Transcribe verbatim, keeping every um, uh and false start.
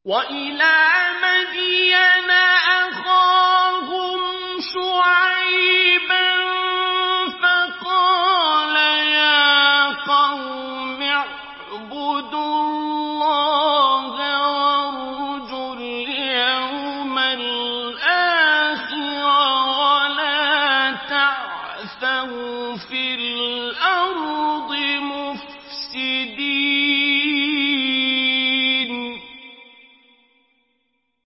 وَإِلَىٰ مَدْيَنَ أَخَاهُمْ شُعَيْبًا فَقَالَ يَا قَوْمِ اعْبُدُوا اللَّهَ وَارْجُوا الْيَوْمَ الْآخِرَ وَلَا تَعْثَوْا فِي الْأَرْضِ